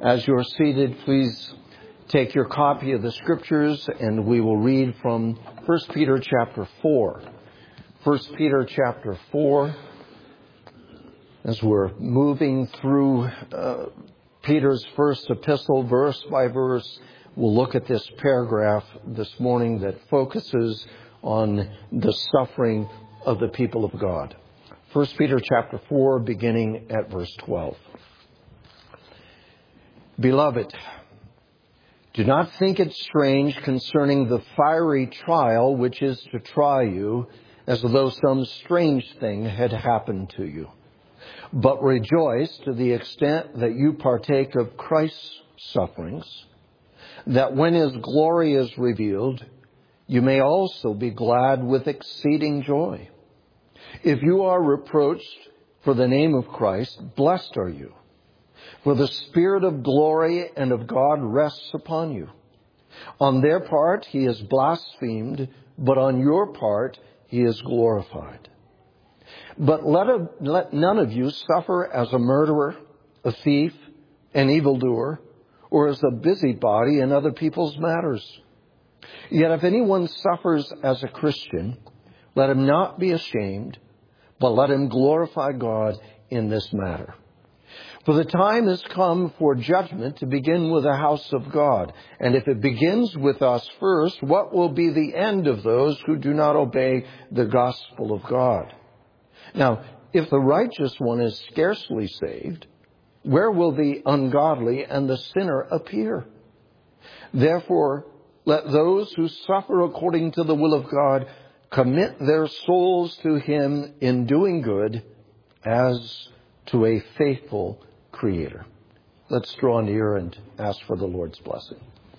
As you're seated, please take your copy of the Scriptures and we will read from 1 Peter chapter 4. 1 Peter chapter 4, as we're moving through Peter's first epistle, verse by verse, we'll look at this paragraph this morning that focuses on the suffering of the people of God. 1 Peter chapter 4, beginning at verse 12. Beloved, do not think it strange concerning the fiery trial which is to try you, as though some strange thing had happened to you. But rejoice to the extent that you partake of Christ's sufferings, that when His glory is revealed, you may also be glad with exceeding joy. If you are reproached for the name of Christ, blessed are you. For the Spirit of glory and of God rests upon you. On their part He is blasphemed, but on your part He is glorified. But let none of you suffer as a murderer, a thief, an evildoer, or as a busybody in other people's matters. Yet if anyone suffers as a Christian, let him not be ashamed, but let him glorify God in this matter. For the time has come for judgment to begin with the house of God. And if it begins with us first, what will be the end of those who do not obey the gospel of God? Now, if the righteous one is scarcely saved, where will the ungodly and the sinner appear? Therefore, let those who suffer according to the will of God commit their souls to Him in doing good as to a faithful Creator. Let's draw near and ask for the Lord's blessing.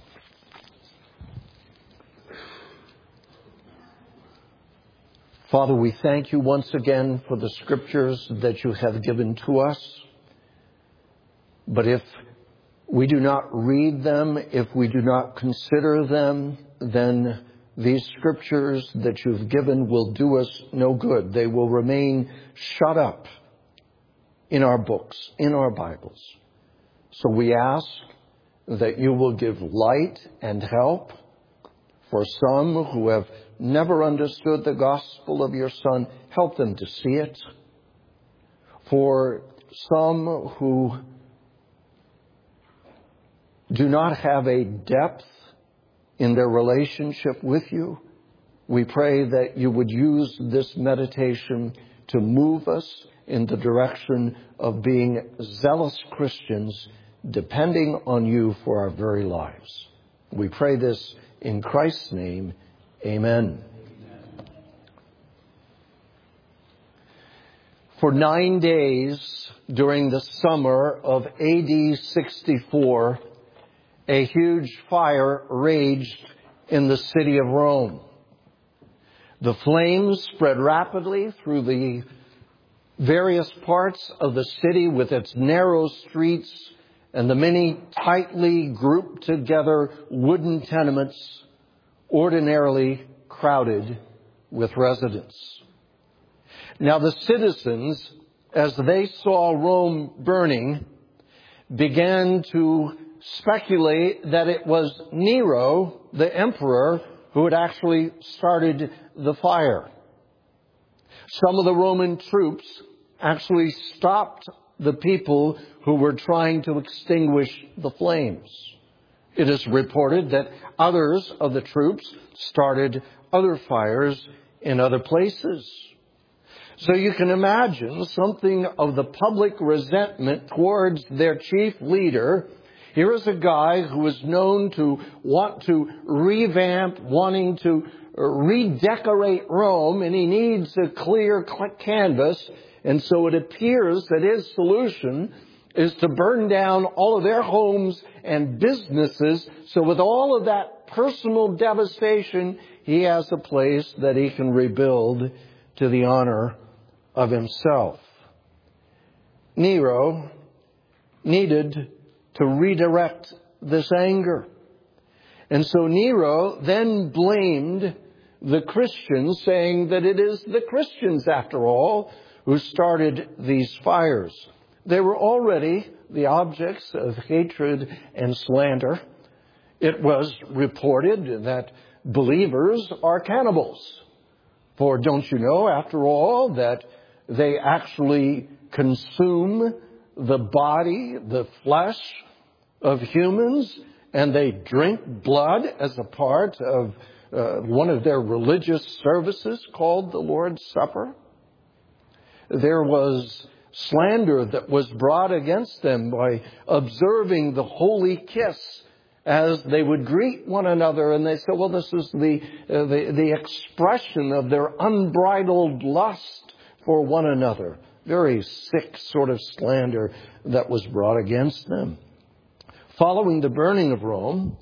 Father, we thank you once again for the Scriptures that you have given to us. But if we do not read them, if we do not consider them, then these Scriptures that you've given will do us no good. They will remain shut up in our books, in our Bibles. So we ask that you will give light and help for some who have never understood the gospel of your Son. Help them to see it. For some who do not have a depth in their relationship with you, we pray that you would use this meditation to move us in the direction of being zealous Christians, depending on you for our very lives. We pray this in Christ's name. Amen. For 9 days during the summer of AD 64, a huge fire raged in the city of Rome. The flames spread rapidly through the various parts of the city with its narrow streets and the many tightly grouped together wooden tenements ordinarily crowded with residents. Now the citizens, as they saw Rome burning, began to speculate that it was Nero, the emperor, who had actually started the fire. Some of the Roman troops actually stopped the people who were trying to extinguish the flames. It is reported that others of the troops started other fires in other places. So you can imagine something of the public resentment towards their chief leader. Here is a guy who is known to want to revamp, wanting to redecorate Rome, and he needs a clear canvas. And so it appears that his solution is to burn down all of their homes and businesses. So with all of that personal devastation, he has a place that he can rebuild to the honor of himself. Nero needed to redirect this anger. And so Nero then blamed the Christians, saying that it is the Christians, after all, who started these fires. They were already the objects of hatred and slander. It was reported that believers are cannibals. For don't you know, after all, that they actually consume the body, the flesh of humans, and they drink blood as a part of one of their religious services called the Lord's Supper? There was slander that was brought against them by observing the holy kiss as they would greet one another, and they said, well, this is the expression of their unbridled lust for one another. Very sick sort of slander that was brought against them. Following the burning of Rome,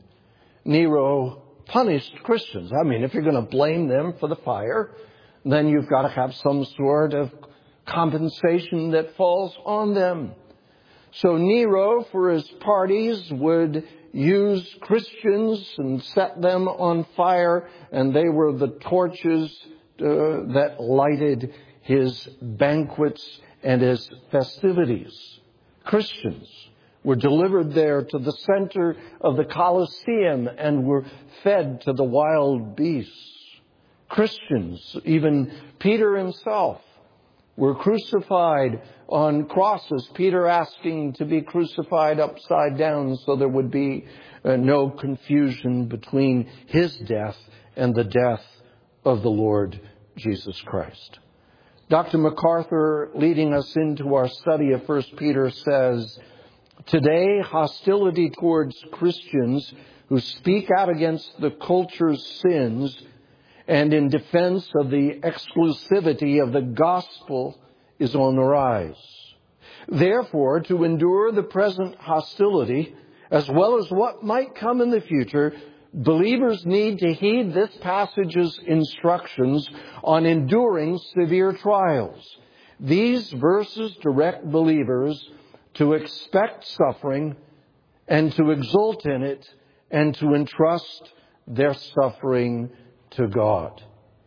Nero punished Christians. I mean, if you're going to blame them for the fire, then you've got to have some sort of compensation that falls on them. So Nero, for his parties, would use Christians and set them on fire, and they were the torches that lighted his banquets and his festivities. Christians were delivered there to the center of the Colosseum and were fed to the wild beasts. Christians, even Peter himself, were crucified on crosses, Peter asking to be crucified upside down so there would be no confusion between his death and the death of the Lord Jesus Christ. Dr. MacArthur, leading us into our study of 1 Peter, says, today, hostility towards Christians who speak out against the culture's sins and in defense of the exclusivity of the gospel is on the rise. Therefore, to endure the present hostility, as well as what might come in the future, believers need to heed this passage's instructions on enduring severe trials. These verses direct believers to expect suffering and to exult in it and to entrust their suffering to God.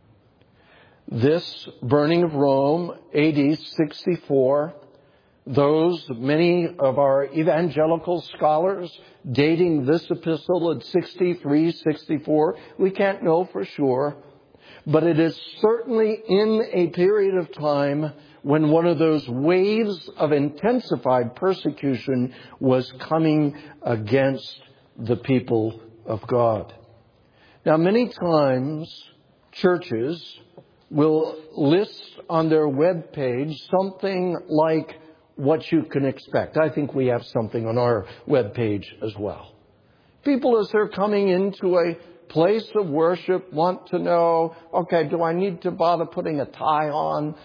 This burning of Rome, AD 64, many of our evangelical scholars dating this epistle at 63, 64, we can't know for sure, but it is certainly in a period of time when one of those waves of intensified persecution was coming against the people of God. Now, many times churches will list on their web page something like what you can expect. I think we have something on our web page as well. People, as they're coming into a place of worship, want to know, okay, do I need to bother putting a tie on?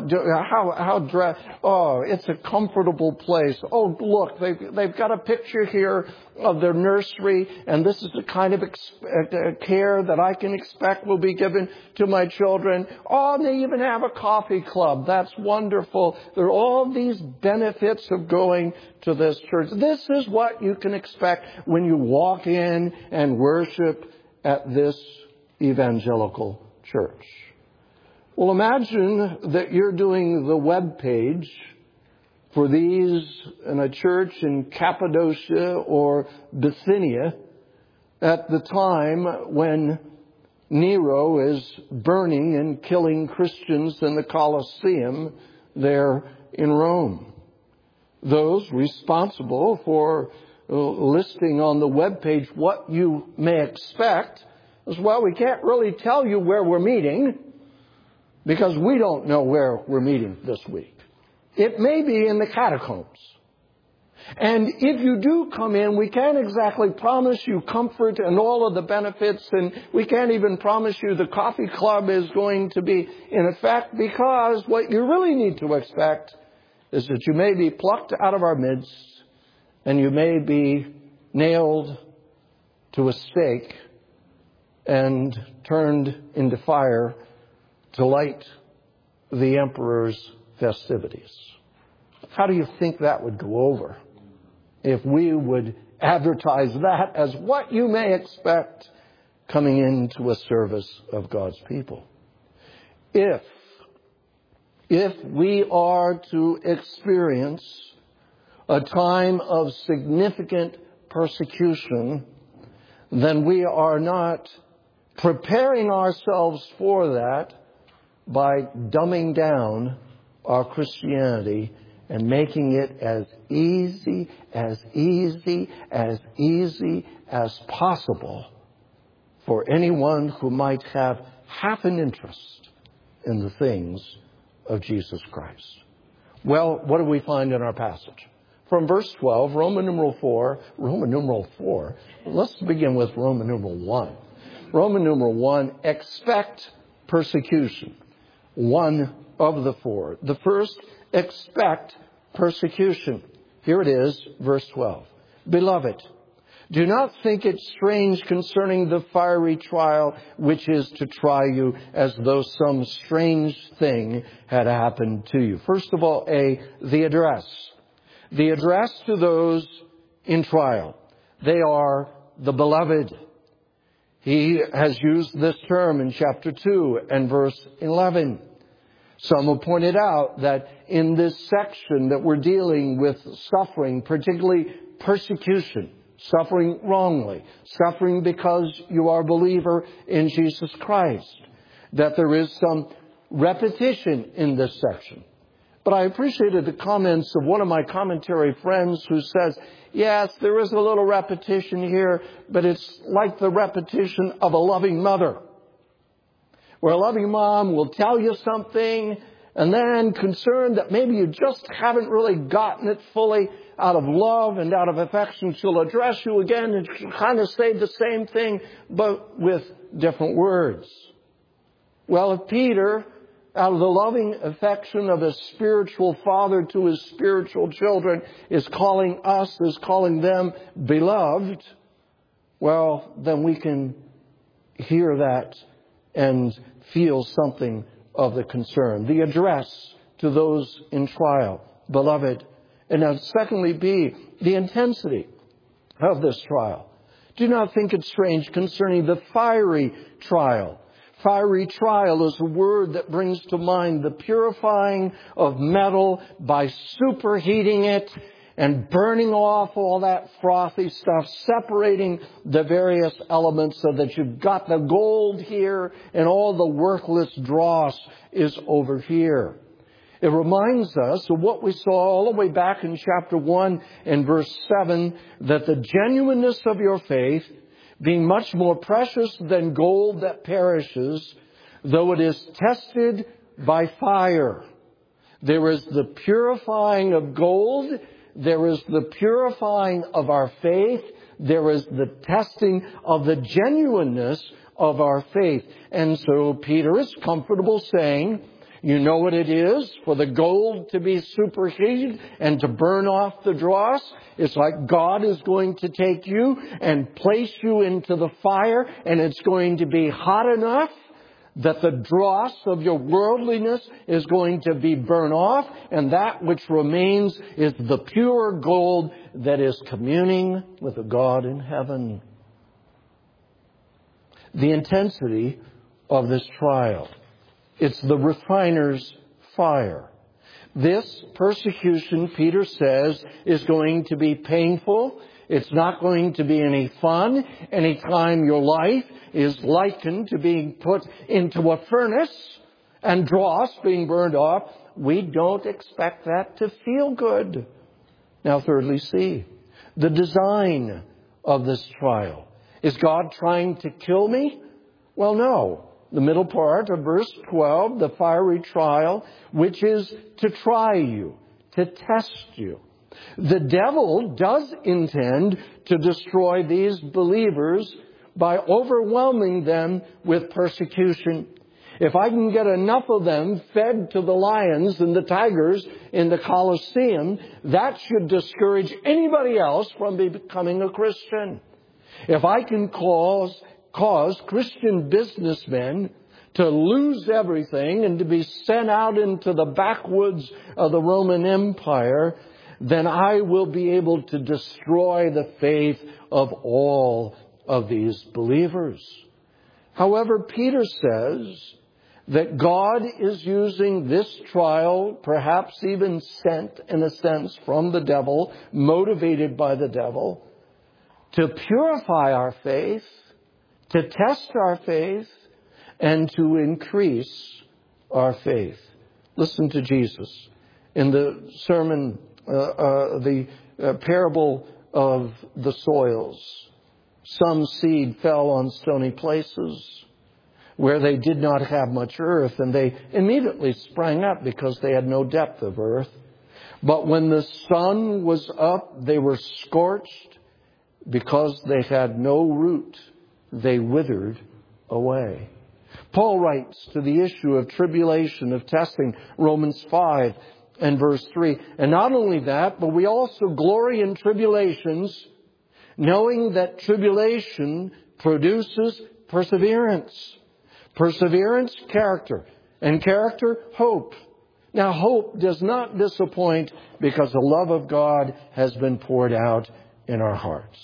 It's a comfortable place. Oh, look, they've got a picture here of their nursery, and this is the kind of care that I can expect will be given to my children. Oh, and they even have a coffee club. That's wonderful. There are all these benefits of going to this church. This is what you can expect when you walk in and worship at this evangelical church. Well, imagine that you're doing the web page for these in a church in Cappadocia or Bithynia at the time when Nero is burning and killing Christians in the Colosseum there in Rome. Those responsible for listing on the webpage what you may expect as well. We can't really tell you where we're meeting because we don't know where we're meeting this week. It may be in the catacombs. And if you do come in, we can't exactly promise you comfort and all of the benefits, and we can't even promise you the coffee club is going to be in effect, because what you really need to expect is that you may be plucked out of our midst and you may be nailed to a stake and turned into fire to light the emperor's festivities. How do you think that would go over if we would advertise that as what you may expect coming into a service of God's people? If we are to experience a time of significant persecution, then we are not preparing ourselves for that by dumbing down our Christianity and making it as easy as possible for anyone who might have half an interest in the things of Jesus Christ. Well, what do we find in our passage? From verse 12, Roman numeral 4. Let's begin with Roman numeral 1. Roman numeral 1, expect persecution. One of the four. The first, expect persecution. Here it is, verse 12. Beloved, do not think it strange concerning the fiery trial which is to try you, as though some strange thing had happened to you. First of all, the address. The address to those in trial. They are the beloved. He has used this term in chapter 2 and verse 11. Some have pointed out that in this section that we're dealing with suffering, particularly persecution, suffering wrongly, suffering because you are a believer in Jesus Christ, that there is some repetition in this section. But I appreciated the comments of one of my commentary friends who says, yes, there is a little repetition here, but it's like the repetition of a loving mother, where a loving mom will tell you something and then, concerned that maybe you just haven't really gotten it fully, out of love and out of affection, she'll address you again and she'll kind of say the same thing, but with different words. Well, if Peter, out of the loving affection of a spiritual father to his spiritual children, is calling them beloved, well, then we can hear that and feel something of the concern. The address to those in trial, beloved. And now secondly, the intensity of this trial. Do not think it strange concerning the fiery trial. Fiery trial is a word that brings to mind the purifying of metal by superheating it and burning off all that frothy stuff, separating the various elements so that you've got the gold here and all the worthless dross is over here. It reminds us of what we saw all the way back in chapter 1 and verse 7, that the genuineness of your faith, being much more precious than gold that perishes, though it is tested by fire. There is the purifying of gold. There is the purifying of our faith. There is the testing of the genuineness of our faith. And so Peter is comfortable saying, you know what it is for the gold to be superheated and to burn off the dross? It's like God is going to take you and place you into the fire, and it's going to be hot enough that the dross of your worldliness is going to be burned off, and that which remains is the pure gold that is communing with the God in heaven. The intensity of this trial. It's the refiner's fire. This persecution, Peter says, is going to be painful. It's not going to be any fun. Anytime your life is likened to being put into a furnace and dross being burned off, we don't expect that to feel good. Now, thirdly, see the design of this trial. Is God trying to kill me? Well, no. The middle part of verse 12, the fiery trial, which is to try you, to test you. The devil does intend to destroy these believers by overwhelming them with persecution. If I can get enough of them fed to the lions and the tigers in the Colosseum, that should discourage anybody else from becoming a Christian. If I can cause Christian businessmen to lose everything and to be sent out into the backwoods of the Roman Empire, then I will be able to destroy the faith of all of these believers. However, Peter says that God is using this trial, perhaps even sent in a sense from the devil, motivated by the devil, to purify our faith, to test our faith, and to increase our faith. Listen to Jesus in the sermon, the parable of the soils. Some seed fell on stony places where they did not have much earth, and they immediately sprang up because they had no depth of earth. But when the sun was up, they were scorched because they had no root. They withered away. Paul writes to the issue of tribulation, of testing, Romans 5 and verse 3. And not only that, but we also glory in tribulations, knowing that tribulation produces perseverance. Perseverance, character. And character, hope. Now, hope does not disappoint because the love of God has been poured out in our hearts.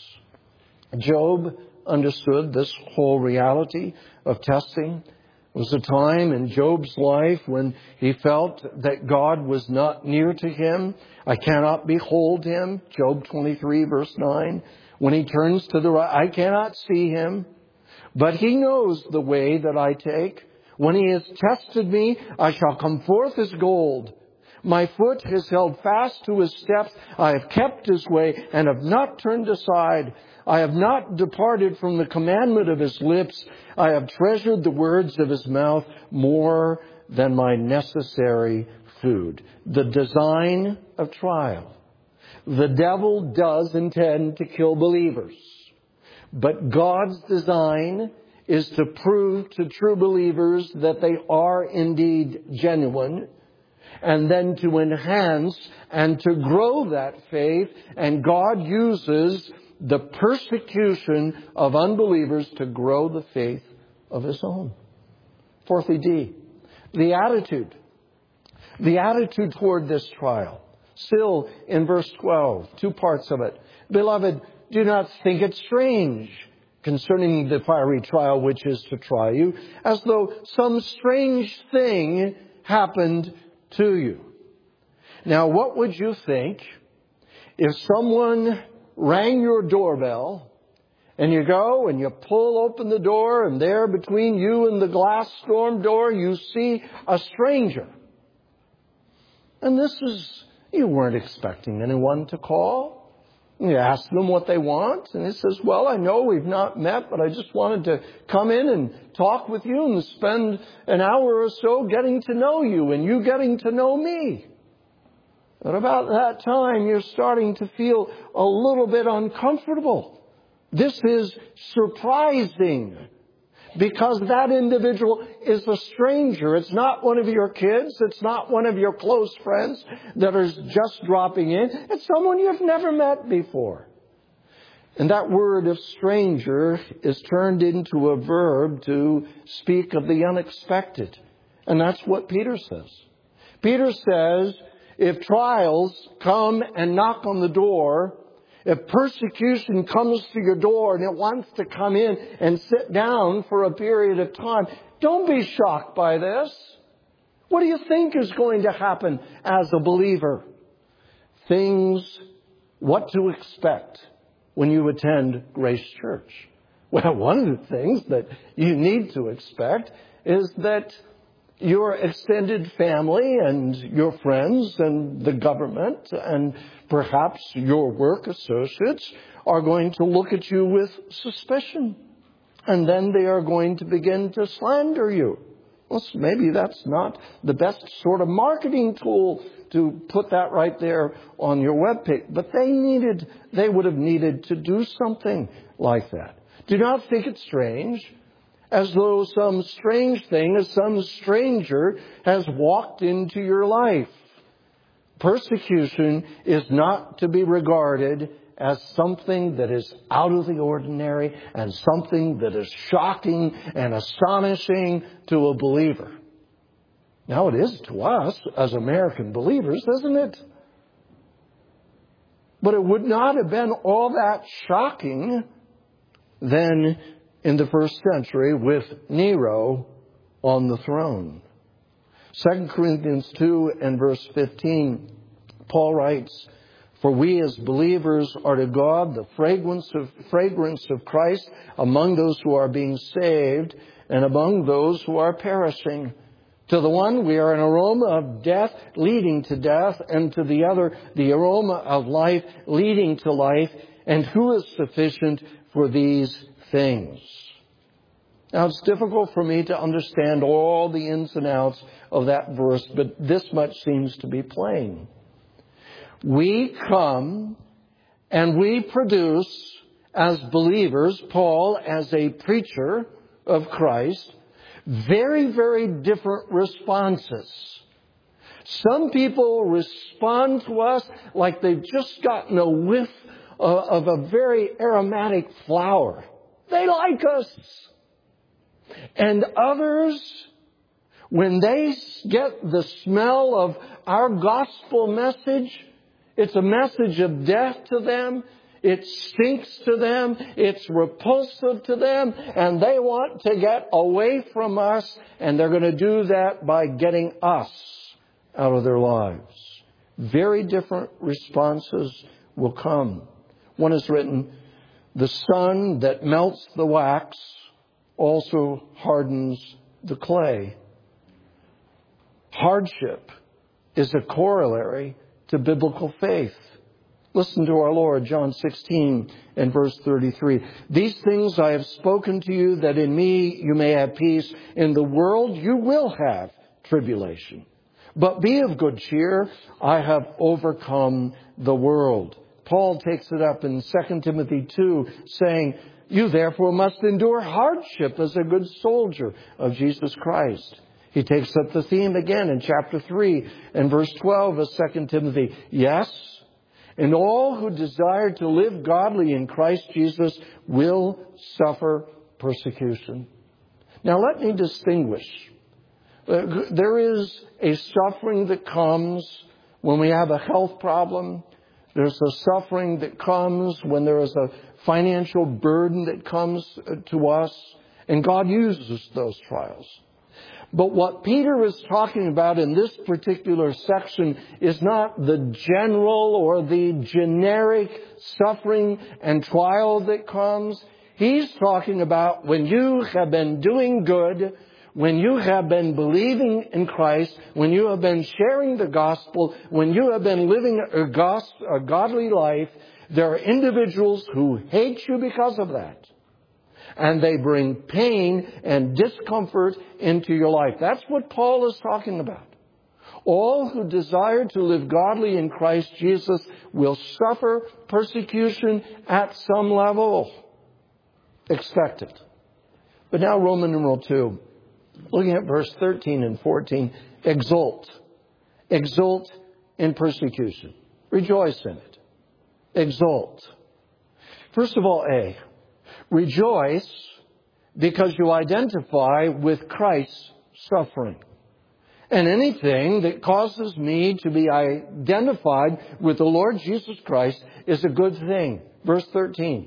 Job understood this whole reality of testing. It was a time in Job's life when he felt that God was not near to him. I cannot behold him. Job 23 verse 9. When he turns to the right, I cannot see him. But he knows the way that I take. When he has tested me, I shall come forth as gold. My foot has held fast to his steps. I have kept his way and have not turned aside. I have not departed from the commandment of his lips. I have treasured the words of his mouth more than my necessary food. The design of trial. The devil does intend to kill believers. But God's design is to prove to true believers that they are indeed genuine, and then to enhance and to grow that faith. And God uses the persecution of unbelievers to grow the faith of his own. Fourthly, D, the attitude. The attitude toward this trial. Still in verse 12, two parts of it. Beloved, do not think it strange concerning the fiery trial which is to try you, as though some strange thing happened to you. Now, what would you think if someone rang your doorbell and you go and you pull open the door, and there between you and the glass storm door you see a stranger? And you weren't expecting anyone to call. You ask them what they want, and he says, well, I know we've not met, but I just wanted to come in and talk with you and spend an hour or so getting to know you and you getting to know me. But about that time, you're starting to feel a little bit uncomfortable. This is surprising because that individual is a stranger. It's not one of your kids. It's not one of your close friends that are just dropping in. It's someone you've never met before. And that word of stranger is turned into a verb to speak of the unexpected. And that's what Peter says. Peter says, if trials come and knock on the door, if persecution comes to your door and it wants to come in and sit down for a period of time, don't be shocked by this. What do you think is going to happen as a believer? What to expect when you attend Grace Church. Well, one of the things that you need to expect is that your extended family and your friends and the government and perhaps your work associates are going to look at you with suspicion. And then they are going to begin to slander you. Well, maybe that's not the best sort of marketing tool to put that right there on your webpage. But they would have needed to do something like that. Do not think it strange, as though some strange thing, as some stranger has walked into your life. Persecution is not to be regarded as something that is out of the ordinary and something that is shocking and astonishing to a believer. Now it is to us as American believers, isn't it? But it would not have been all that shocking then in the first century with Nero on the throne. 2 Corinthians 2 and verse 15, Paul writes, "For we as believers are to God the fragrance of Christ among those who are being saved and among those who are perishing. To the one we are an aroma of death leading to death, and to the other the aroma of life leading to life. And who is sufficient for these things?" Now, it's difficult for me to understand all the ins and outs of that verse, but this much seems to be plain. We come and we produce, as believers, Paul as a preacher of Christ, very, very different responses. Some people respond to us like they've just gotten a whiff of a very aromatic flower. They like us. And others, when they get the smell of our gospel message, it's a message of death to them. It stinks to them. It's repulsive to them. And they want to get away from us. And they're going to do that by getting us out of their lives. Very different responses will come. One is written, "The sun that melts the wax also hardens the clay." Hardship is a corollary to biblical faith. Listen to our Lord, John 16 and verse 33. "These things I have spoken to you, that in me you may have peace. In the world you will have tribulation. But be of good cheer. I have overcome the world." Paul takes it up in 2 Timothy 2, saying, "You therefore must endure hardship as a good soldier of Jesus Christ." He takes up the theme again in chapter 3 and verse 12 of 2 Timothy. "Yes, and all who desire to live godly in Christ Jesus will suffer persecution." Now let me distinguish. There is a suffering that comes when we have a health problem. There's a suffering that comes when there is a financial burden that comes to us. And God uses those trials. But what Peter is talking about in this particular section is not the general or the generic suffering and trial that comes. He's talking about when you have been doing good, when you have been believing in Christ, when you have been sharing the gospel, when you have been living a godly life, there are individuals who hate you because of that. And they bring pain and discomfort into your life. That's what Paul is talking about. All who desire to live godly in Christ Jesus will suffer persecution at some level. Expect it. But now Roman numeral 2. Looking at verse 13 and 14. Exult. Exult in persecution. Rejoice in it. Exult. First of all, A. Rejoice because you identify with Christ's suffering. And anything that causes me to be identified with the Lord Jesus Christ is a good thing. Verse 13.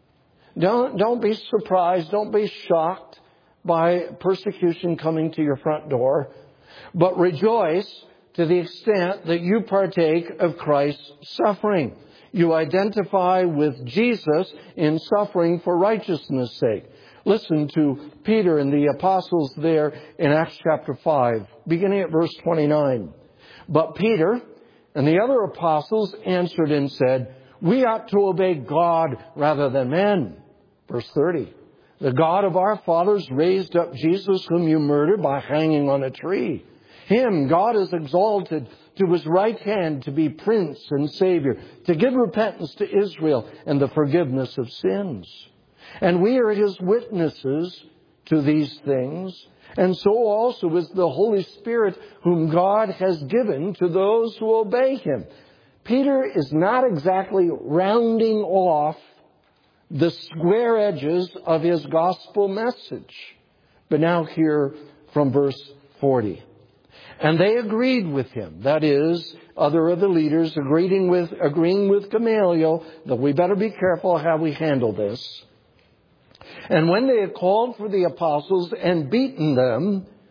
Don't be surprised. Don't be shocked by persecution coming to your front door. But rejoice to the extent that you partake of Christ's suffering. You identify with Jesus in suffering for righteousness' sake. Listen to Peter and the apostles there in Acts chapter 5, beginning at verse 29. "But Peter and the other apostles answered and said, 'We ought to obey God rather than men.'" Verse 30. "The God of our fathers raised up Jesus, whom you murdered by hanging on a tree. Him God has exalted to His right hand to be Prince and Savior, to give repentance to Israel and the forgiveness of sins. And we are His witnesses to these things. And so also is the Holy Spirit, whom God has given to those who obey Him." Peter is not exactly rounding off the square edges of his gospel message. But now hear from verse 40. "And they agreed with him," that is, other of the leaders agreeing with Gamaliel, that we better be careful how we handle this. "And when they had called for the apostles and beaten them,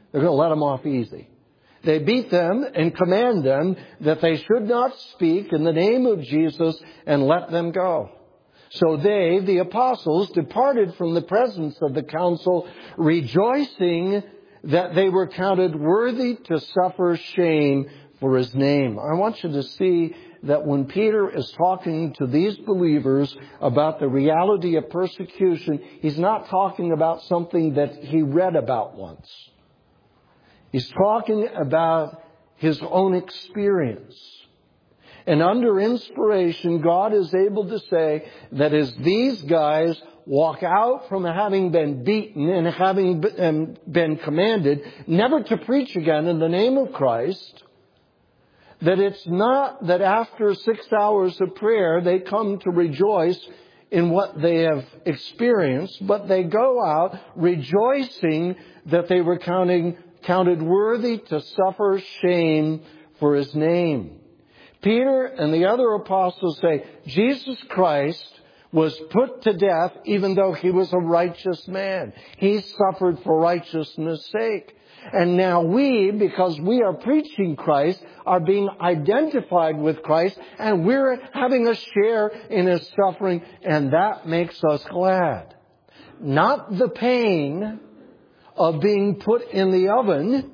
They're going to let them off easy. They beat them and command them that they should not speak in the name of Jesus and let them go. So they, the apostles, departed from the presence of the council, rejoicing that they were counted worthy to suffer shame for His name. I want you to see that when Peter is talking to these believers about the reality of persecution, he's not talking about something that he read about once. He's talking about his own experience. And under inspiration, God is able to say that as these guys walk out from having been beaten and having been commanded never to preach again in the name of Christ, that it's not that after 6 hours of prayer they come to rejoice in what they have experienced, but they go out rejoicing that they were counted worthy to suffer shame for His name. Peter and the other apostles say Jesus Christ was put to death even though He was a righteous man. He suffered for righteousness' sake. And now we, because we are preaching Christ, are being identified with Christ, and we're having a share in His suffering, and that makes us glad. Not the pain of being put in the oven,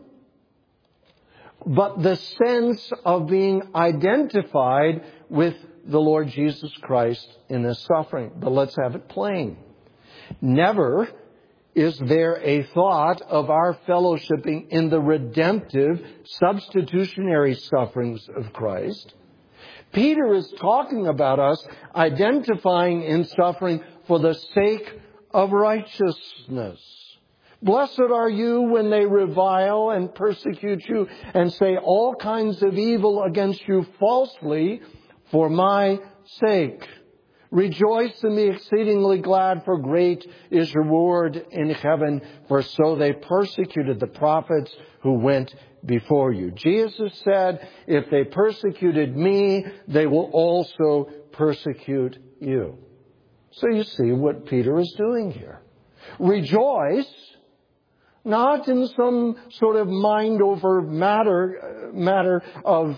but the sense of being identified with the Lord Jesus Christ in His suffering. But let's have it plain. Never is there a thought of our fellowshipping in the redemptive, substitutionary sufferings of Christ. Peter is talking about us identifying in suffering for the sake of righteousness. Blessed are you when they revile and persecute you and say all kinds of evil against you falsely for my sake. Rejoice and be exceedingly glad, for great is your reward in heaven, for so they persecuted the prophets who went before you. Jesus said, if they persecuted me, they will also persecute you. So you see what Peter is doing here. Rejoice, not in some sort of mind over matter of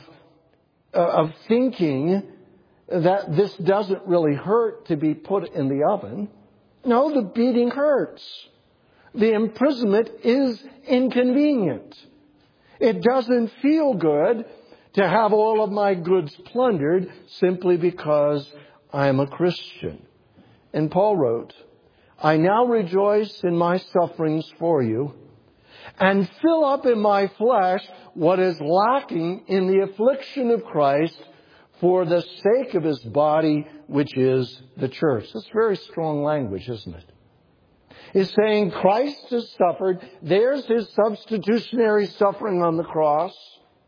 thinking that this doesn't really hurt to be put in the oven. No, the beating hurts. The imprisonment is inconvenient. It doesn't feel good to have all of my goods plundered simply because I am a Christian. And Paul wrote, I now rejoice in my sufferings for you and fill up in my flesh what is lacking in the affliction of Christ for the sake of His body, which is the church. That's very strong language, isn't it? He's saying Christ has suffered. There's His substitutionary suffering on the cross.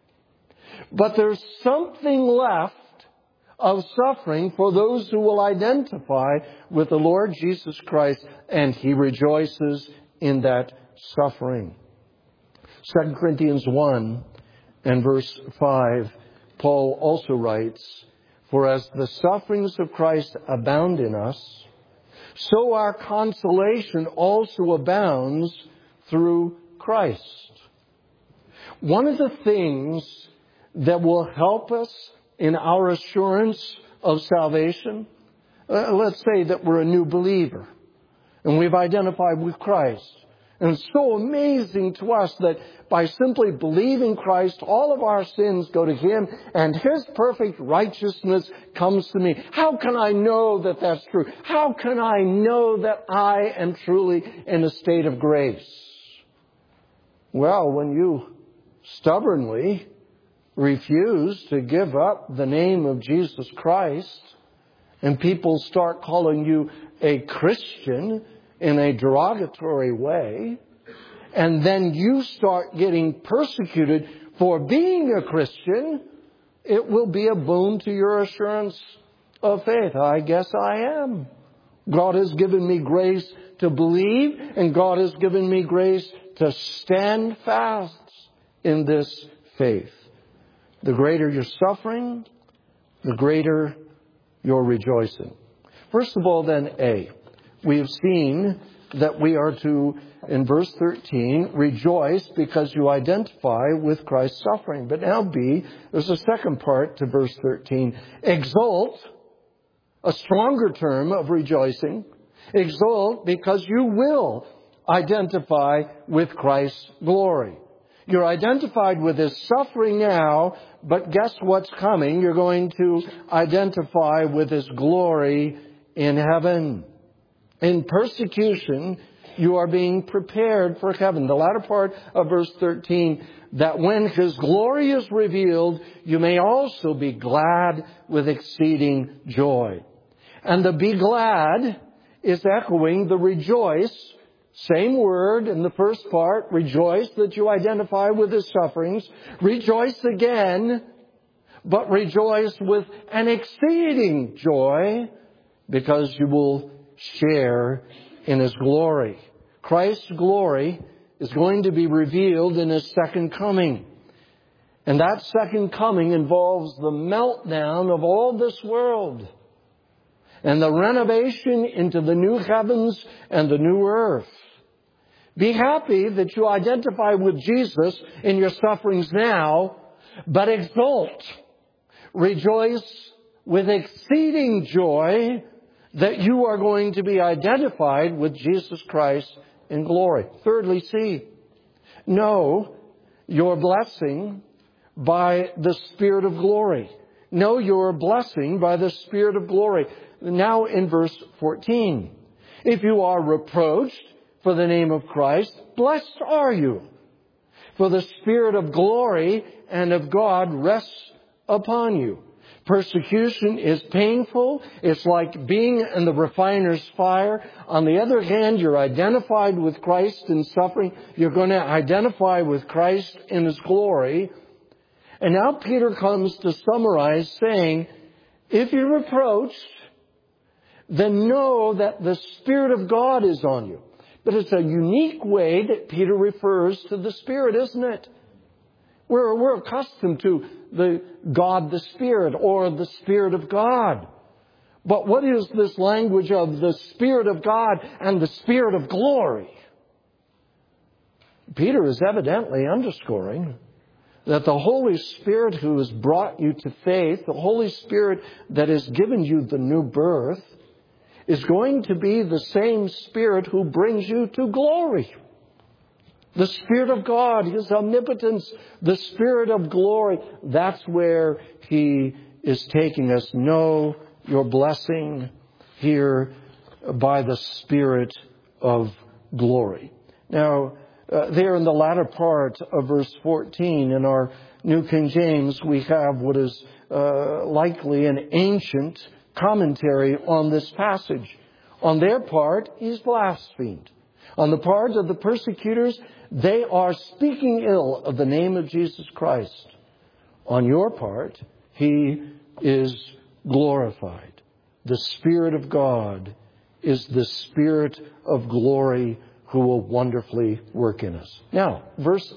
But there's something left of suffering for those who will identify with the Lord Jesus Christ, and He rejoices in that suffering. 2 Corinthians 1 and verse 5, Paul also writes, for as the sufferings of Christ abound in us, so our consolation also abounds through Christ. One of the things that will help us in our assurance of salvation, let's say that we're a new believer and we've identified with Christ. And it's so amazing to us that by simply believing Christ, all of our sins go to Him and His perfect righteousness comes to me. How can I know that that's true? How can I know that I am truly in a state of grace? Well, when you stubbornly refuse to give up the name of Jesus Christ and people start calling you a Christian in a derogatory way, and then you start getting persecuted for being a Christian, it will be a boon to your assurance of faith. I guess I am. God has given me grace to believe, and God has given me grace to stand fast in this faith. The greater your suffering, the greater your rejoicing. First of all, then, A. We have seen that we are to in verse 13, rejoice because you identify with Christ's suffering. But now B, there's a second part to verse 13. Exult, a stronger term of rejoicing. Exult because you will identify with Christ's glory. You're identified with His suffering now, but guess what's coming? You're going to identify with His glory in heaven. In persecution, you are being prepared for heaven. The latter part of verse 13, that when His glory is revealed, you may also be glad with exceeding joy. And the be glad is echoing the rejoice. Same word in the first part, rejoice that you identify with His sufferings. Rejoice again, but rejoice with an exceeding joy because you will share in His glory. Christ's glory is going to be revealed in His second coming. And that second coming involves the meltdown of all this world and the renovation into the new heavens and the new earth. Be happy that you identify with Jesus in your sufferings now, but exult. Rejoice with exceeding joy that you are going to be identified with Jesus Christ in glory. Thirdly, C, know your blessing by the Spirit of glory. Know your blessing by the Spirit of glory. Now in verse 14, if you are reproached for the name of Christ, blessed are you, for the Spirit of glory and of God rests upon you. Persecution is painful. It's like being in the refiner's fire. On the other hand, you're identified with Christ in suffering. You're going to identify with Christ in His glory. And now Peter comes to summarize saying, if you're reproached, then know that the Spirit of God is on you. But it's a unique way that Peter refers to the Spirit, isn't it? We're accustomed to the God, the Spirit, or the Spirit of God. But what is this language of the Spirit of God and the Spirit of glory? Peter is evidently underscoring that the Holy Spirit who has brought you to faith, the Holy Spirit that has given you the new birth, is going to be the same Spirit who brings you to glory. The Spirit of God, His omnipotence, the Spirit of glory, that's where He is taking us. Know your blessing here by the Spirit of glory. Now, there in the latter part of verse 14 in our New King James, we have what is likely an ancient commentary on this passage. On their part, He's blasphemed. On the part of the persecutors, they are speaking ill of the name of Jesus Christ. On your part, He is glorified. The Spirit of God is the Spirit of glory who will wonderfully work in us. Now, verse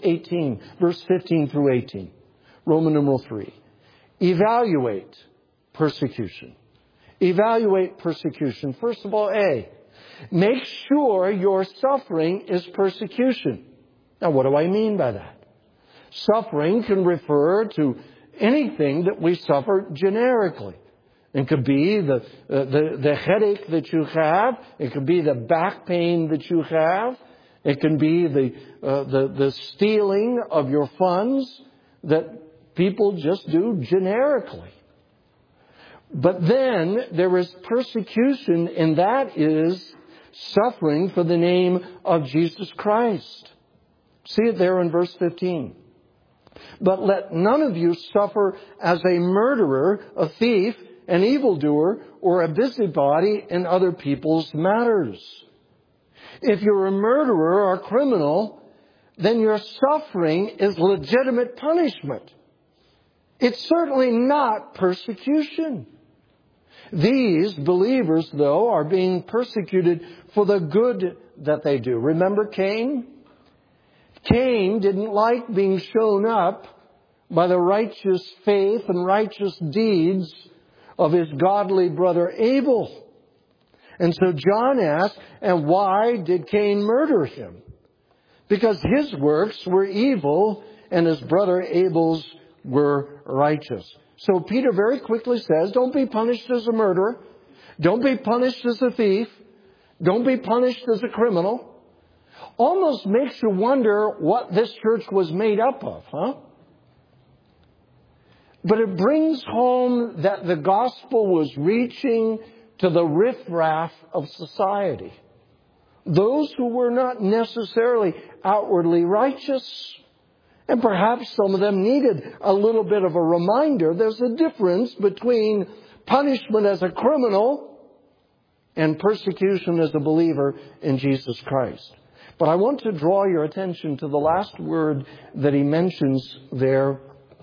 15 through 18. Roman numeral 3. Evaluate persecution. Evaluate persecution. First of all, A, make sure your suffering is persecution. Now, what do I mean by that? Suffering can refer to anything that we suffer generically. It could be the headache that you have. It could be the back pain that you have. It can be the stealing of your funds that people just do generically. But then there is persecution, and that is suffering for the name of Jesus Christ. See it there in verse 15. But let none of you suffer as a murderer, a thief, an evildoer, or a busybody in other people's matters. If you're a murderer or a criminal, then your suffering is legitimate punishment. It's certainly not persecution. These believers, though, are being persecuted for the good that they do. Remember Cain? Cain didn't like being shown up by the righteous faith and righteous deeds of his godly brother Abel. And so John asked, and why did Cain murder him? because his works were evil and his brother Abel's were righteous. So Peter very quickly says, don't be punished as a murderer. Don't be punished as a thief. Don't be punished as a criminal. Almost makes you wonder what this church was made up of, huh? But it brings home that the gospel was reaching to the riffraff of society. Those who were not necessarily outwardly righteous. And perhaps some of them needed a little bit of a reminder. There's a difference between punishment as a criminal and persecution as a believer in Jesus Christ. But I want to draw your attention to the last word that he mentions there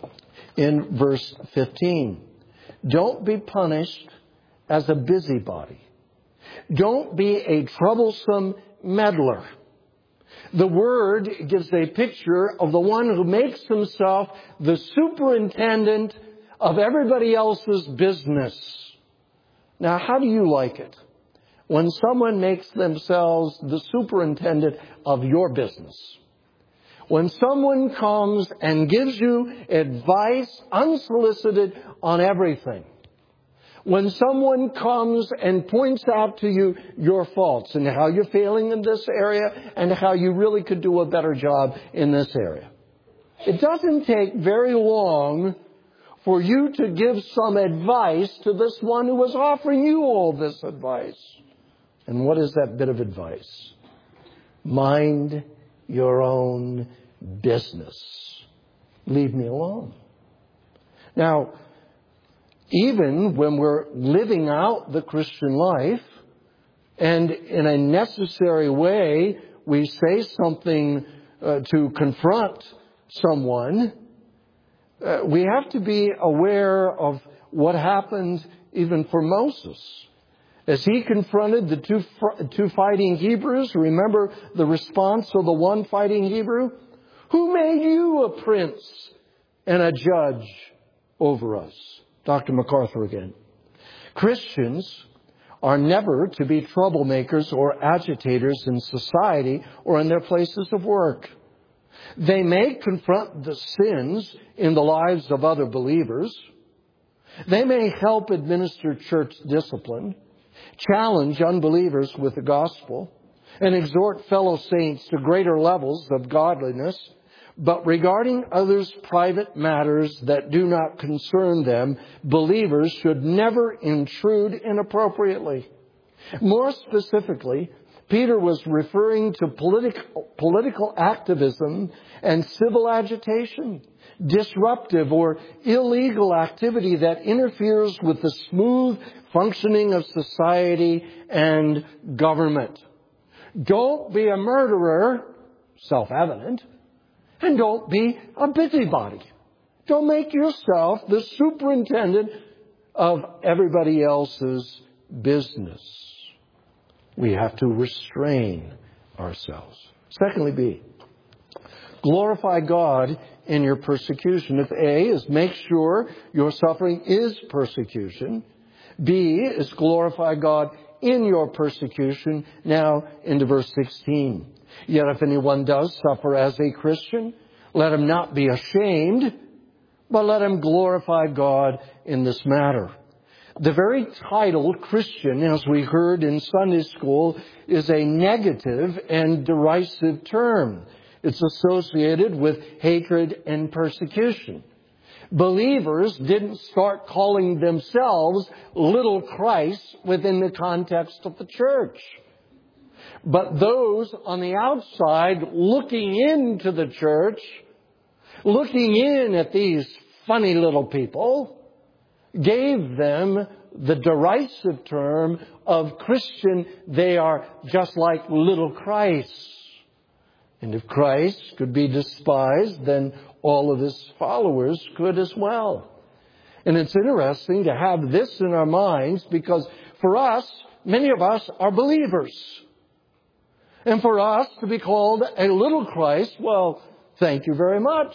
in verse 15. Don't be punished as a busybody. Don't be a troublesome meddler. The word gives a picture of the one who makes himself the superintendent of everybody else's business. Now, how do you like it when someone makes themselves the superintendent of your business? When someone comes and gives you advice unsolicited on everything. When someone comes and points out to you your faults and how you're failing in this area and how you really could do a better job in this area. It doesn't take very long for you to give some advice to this one who was offering you all this advice. And what is that bit of advice? Mind your own business. Leave me alone. Now, even when we're living out the Christian life, and in a necessary way, we say something to confront someone, we have to be aware of what happened even for Moses. As he confronted the two fighting Hebrews, remember the response of the one fighting Hebrew? Who made you a prince and a judge over us? Dr. MacArthur again. Christians are never to be troublemakers or agitators in society or in their places of work. They may confront the sins in the lives of other believers. They may help administer church discipline, challenge unbelievers with the gospel, and exhort fellow saints to greater levels of godliness. But regarding others' private matters that do not concern them, believers should never intrude inappropriately. More specifically, Peter was referring to political activism and civil agitation, disruptive or illegal activity that interferes with the smooth functioning of society and government. Don't be a murderer, self-evident. And don't be a busybody. Don't make yourself the superintendent of everybody else's business. We have to restrain ourselves. Secondly, B, glorify God in your persecution. If A is make sure your suffering is persecution, B is glorify God in your persecution. Now into verse 16. Yet if anyone does suffer as a Christian, let him not be ashamed, but let him glorify God in this matter. The very title Christian, as we heard in Sunday school, is a negative and derisive term. It's associated with hatred and persecution. Believers didn't start calling themselves little Christ within the context of the church. But those on the outside looking into the church, looking in at these funny little people, gave them the derisive term of Christian. They are just like little Christ. And if Christ could be despised, then all of his followers could as well. And it's interesting to have this in our minds because for us, many of us are believers. And for us to be called a little Christ, well, thank you very much.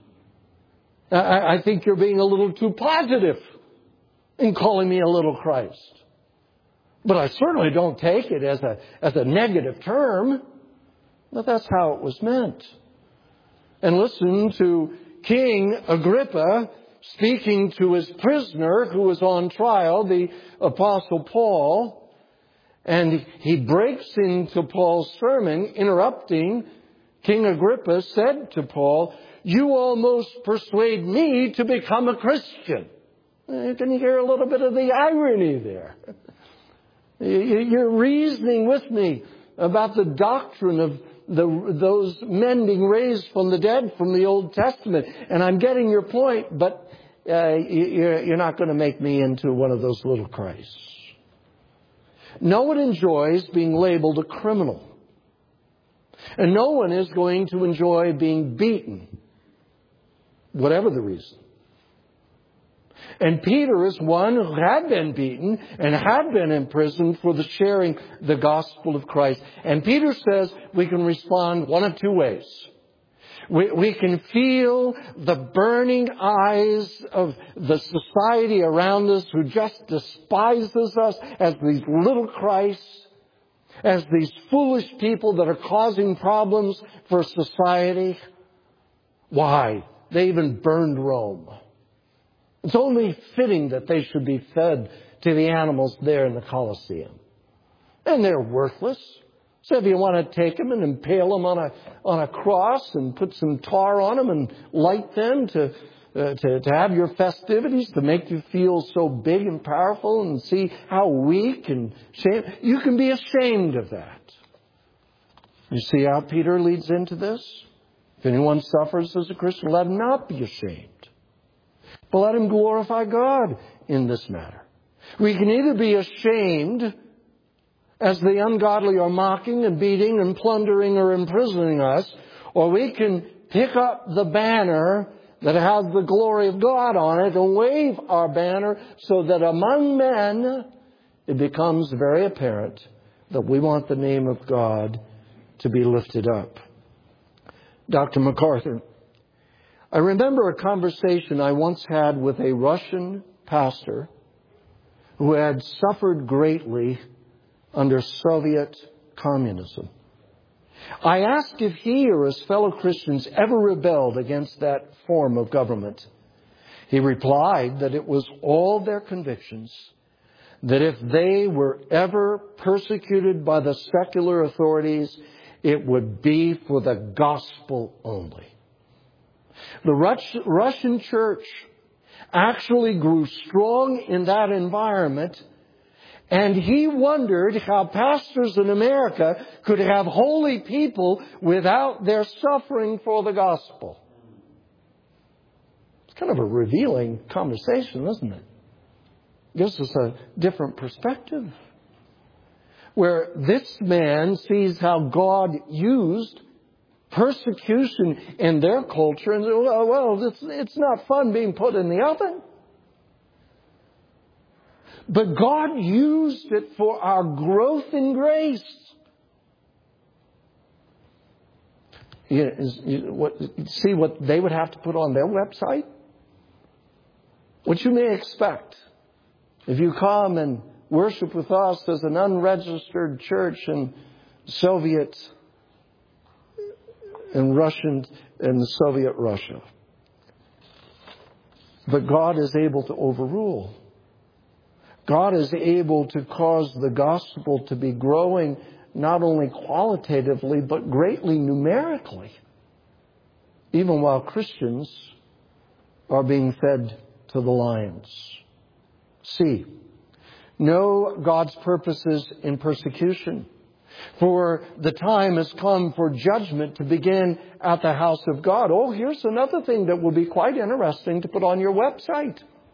I think you're being a little too positive in calling me a little Christ. But I certainly don't take it as a negative term. But that's how it was meant. And listen to King Agrippa speaking to his prisoner who was on trial, the Apostle Paul. And he breaks into Paul's sermon, interrupting. King Agrippa said to Paul, "You almost persuade me to become a Christian." Can you hear a little bit of the irony there? You're reasoning with me about the doctrine of those men being raised from the dead from the Old Testament. And I'm getting your point, but you're not going to make me into one of those little Christs. No one enjoys being labeled a criminal. And no one is going to enjoy being beaten, whatever the reason. And Peter is one who had been beaten and had been imprisoned for the sharing the gospel of Christ. And Peter says we can respond one of two ways. We can feel the burning eyes of the society around us who just despises us as these little Christs, as these foolish people that are causing problems for society. Why? They even burned Rome. It's only fitting that they should be fed to the animals there in the Colosseum. And they're worthless. So if you want to take them and impale them on a cross and put some tar on them and light them to have your festivities, to make you feel so big and powerful and see how weak and shame, you can be ashamed of that. You see how Peter leads into this? If anyone suffers as a Christian, let him not be ashamed, but let him glorify God in this matter. We can either be ashamed as the ungodly are mocking and beating and plundering or imprisoning us, or we can pick up the banner that has the glory of God on it and wave our banner so that among men it becomes very apparent that we want the name of God to be lifted up. Dr. MacArthur, I remember a conversation I once had with a Russian pastor who had suffered greatly under Soviet communism. I asked if he or his fellow Christians ever rebelled against that form of government. He replied that it was all their convictions, that if they were ever persecuted by the secular authorities, it would be for the gospel only. The Russian church actually grew strong in that environment, and he wondered how pastors in America could have holy people without their suffering for the gospel. It's kind of a revealing conversation, isn't it? It gives us a different perspective, where this man sees how God used persecution in their culture and says, well, it's not fun being put in the oven. But God used it for our growth in grace. See what they would have to put on their website? What you may expect if you come and worship with us as an unregistered church in Soviet and Russian and Soviet Russia. But God is able to overrule. God is able to cause the gospel to be growing not only qualitatively, but greatly numerically, even while Christians are being fed to the lions. C, know God's purposes in persecution. For the time has come for judgment to begin at the house of God. Oh, here's another thing that will be quite interesting to put on your website.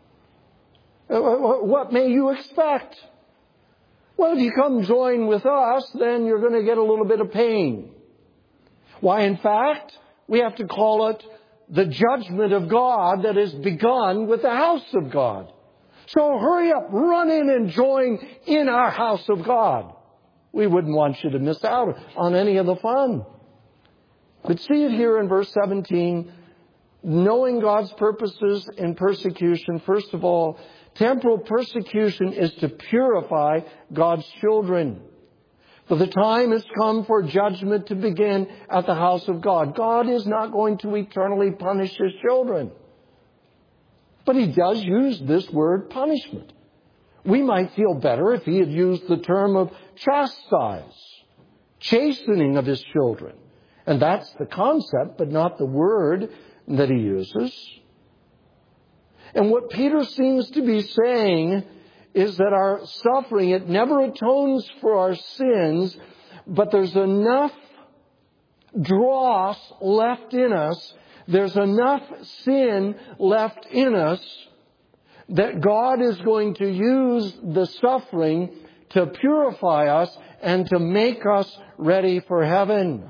What may you expect? Well, if you come join with us, then you're going to get a little bit of pain. Why, in fact, we have to call it the judgment of God that has begun with the house of God. So hurry up, run in and join in our house of God. We wouldn't want you to miss out on any of the fun. But see it here in verse 17. Knowing God's purposes in persecution, first of all, temporal persecution is to purify God's children. For the time has come for judgment to begin at the house of God. God is not going to eternally punish His children. But He does use this word punishment. We might feel better if He had used the term of chastise, chastening of His children. And that's the concept, but not the word that He uses. And what Peter seems to be saying is that our suffering, it never atones for our sins, but there's enough dross left in us, there's enough sin left in us, that God is going to use the suffering to purify us and to make us ready for heaven.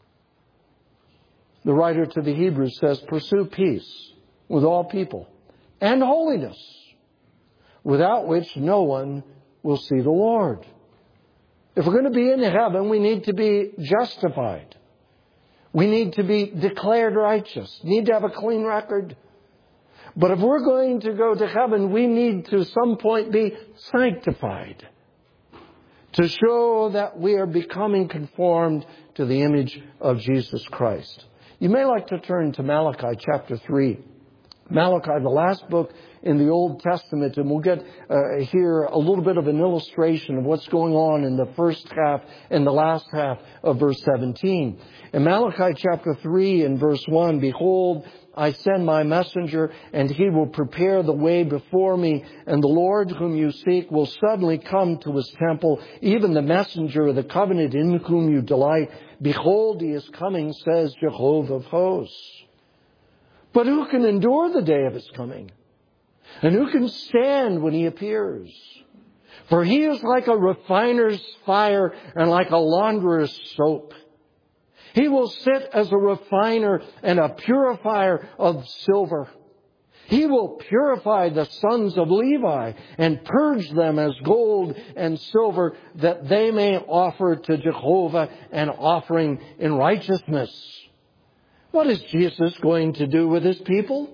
The writer to the Hebrews says, pursue peace with all people and holiness, without which no one will see the Lord. If we're going to be in heaven, we need to be justified. We need to be declared righteous. Need to have a clean record. But if we're going to go to heaven, we need to some point be sanctified, to show that we are becoming conformed to the image of Jesus Christ. You may like to turn to Malachi chapter 3. Malachi, the last book in the Old Testament, and we'll get here a little bit of an illustration of what's going on in the first half and the last half of verse 17. In Malachi chapter 3 and verse 1, behold, I send my messenger, and he will prepare the way before me, and the Lord whom you seek will suddenly come to His temple, even the messenger of the covenant in whom you delight. Behold, He is coming, says Jehovah of hosts. But who can endure the day of His coming? And who can stand when He appears? For He is like a refiner's fire and like a launderer's soap. He will sit as a refiner and a purifier of silver. He will purify the sons of Levi and purge them as gold and silver, that they may offer to Jehovah an offering in righteousness. What is Jesus going to do with His people?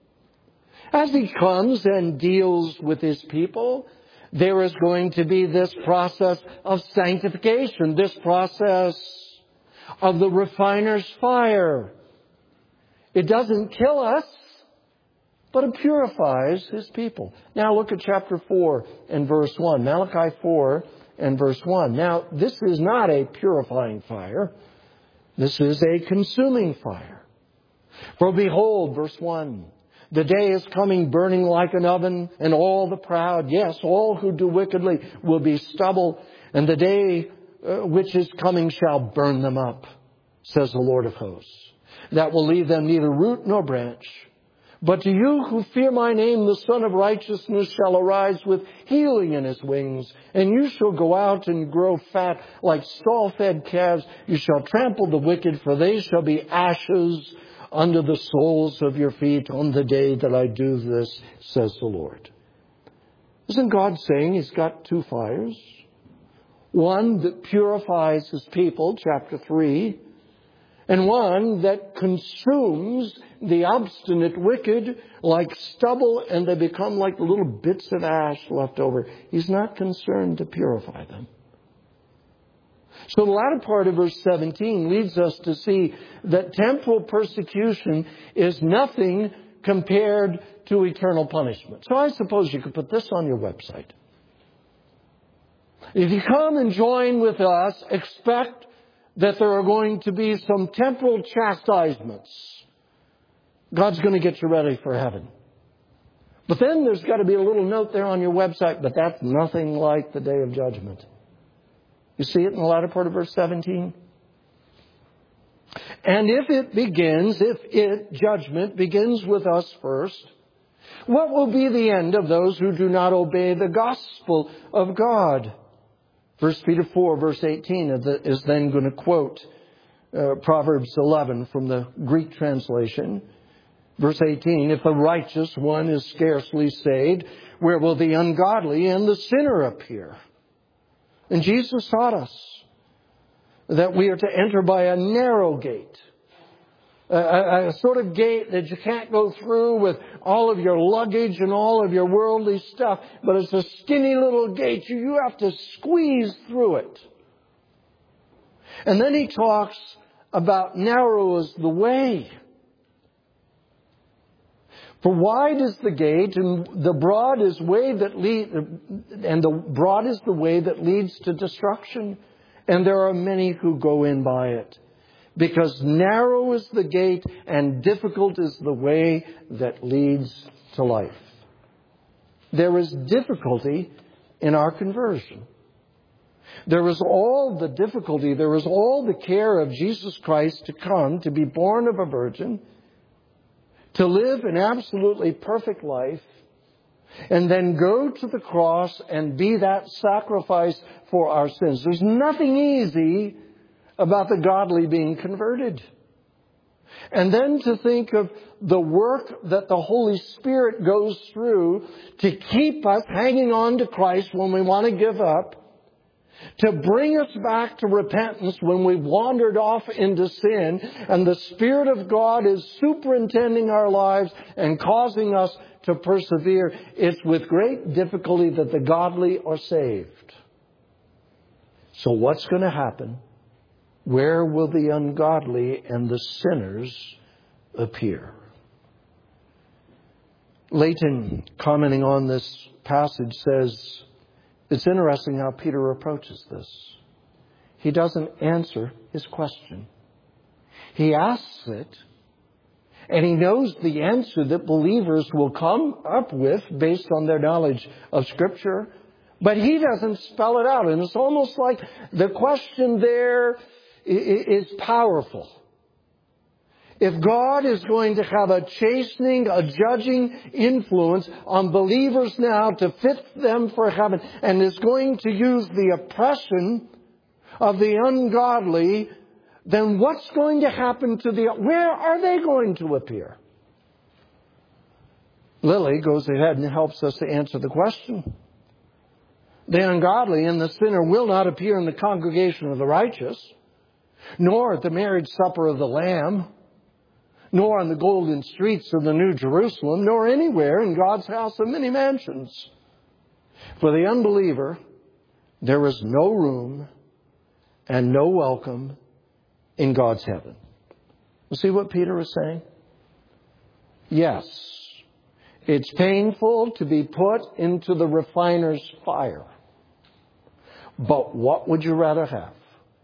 As He comes and deals with His people, there is going to be this process of sanctification, this process of the refiner's fire. It doesn't kill us, but it purifies His people. Now look at chapter 4 and verse 1. Malachi 4 and verse 1. Now, this is not a purifying fire. This is a consuming fire. For behold, verse 1, the day is coming burning like an oven, and all the proud, yes, all who do wickedly, will be stubble, and the day which is coming shall burn them up, says the Lord of hosts, that will leave them neither root nor branch. But to you who fear my name, the Son of Righteousness shall arise with healing in His wings. And you shall go out and grow fat like stall-fed calves. You shall trample the wicked, for they shall be ashes under the soles of your feet on the day that I do this, says the Lord. Isn't God saying He's got two fires? One that purifies His people, chapter 3, and one that consumes the obstinate wicked like stubble, and they become like the little bits of ash left over. He's not concerned to purify them. So the latter part of verse 17 leads us to see that temporal persecution is nothing compared to eternal punishment. So I suppose you could put this on your website. If you come and join with us, expect that there are going to be some temporal chastisements. God's going to get you ready for heaven. But then there's got to be a little note there on your website, but that's nothing like the day of judgment. You see it in the latter part of verse 17? And if judgment begins with us first, what will be the end of those who do not obey the gospel of God? 1 Peter 4, verse 18 is then going to quote Proverbs 11 from the Greek translation. Verse 18, if the righteous one is scarcely saved, where will the ungodly and the sinner appear? And Jesus taught us that we are to enter by a narrow gate. A sort of gate that you can't go through with all of your luggage and all of your worldly stuff. But it's a skinny little gate. You have to squeeze through it. And then he talks about narrow is the way. For wide is the gate, and the broad is the way that leads to destruction, and there are many who go in by it. Because narrow is the gate, and difficult is the way that leads to life. There is difficulty in our conversion. There is all the difficulty, there is all the care of Jesus Christ to come, to be born of a virgin, to live an absolutely perfect life, and then go to the cross and be that sacrifice for our sins. There's nothing easy about the godly being converted. And then to think of the work that the Holy Spirit goes through to keep us hanging on to Christ when we want to give up, to bring us back to repentance when we've wandered off into sin, and the Spirit of God is superintending our lives and causing us to persevere. It's with great difficulty that the godly are saved. So what's going to happen? Where will the ungodly and the sinners appear? Leighton, commenting on this passage, says, it's interesting how Peter approaches this. He doesn't answer his question. He asks it, and he knows the answer that believers will come up with based on their knowledge of Scripture, but he doesn't spell it out. And it's almost like the question there is powerful. If God is going to have a chastening, a judging influence on believers now to fit them for heaven, and is going to use the oppression of the ungodly, then what's going to happen to where are they going to appear? Lily goes ahead and helps us to answer the question. The ungodly and the sinner will not appear in the congregation of the righteous, nor at the marriage supper of the Lamb, nor on the golden streets of the New Jerusalem, nor anywhere in God's house of many mansions. For the unbeliever, there is no room and no welcome in God's heaven. You see what Peter is saying? Yes, it's painful to be put into the refiner's fire. But what would you rather have?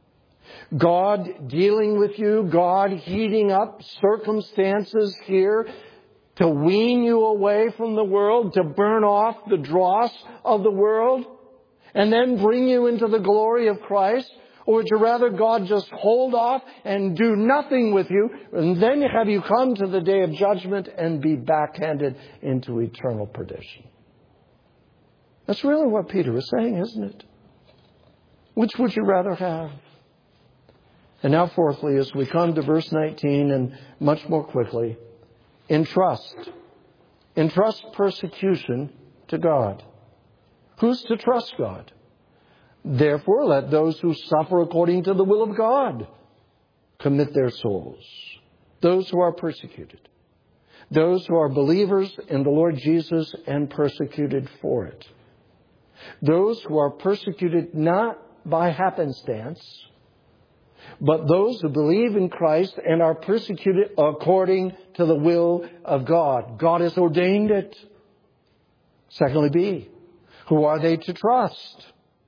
God dealing with you, God heating up circumstances here to wean you away from the world, to burn off the dross of the world, and then bring you into the glory of Christ? Or would you rather God just hold off and do nothing with you, and then have you come to the day of judgment and be backhanded into eternal perdition? That's really what Peter is saying, isn't it? Which would you rather have? And now fourthly, as we come to verse 19 and much more quickly, entrust. Entrust persecution to God. Who's to trust God? Therefore, let those who suffer according to the will of God commit their souls. Those who are persecuted. Those who are believers in the Lord Jesus and persecuted for it. Those who are persecuted not by happenstance, but those who believe in Christ and are persecuted according to the will of God. God has ordained it. Secondly, B, who are they to trust?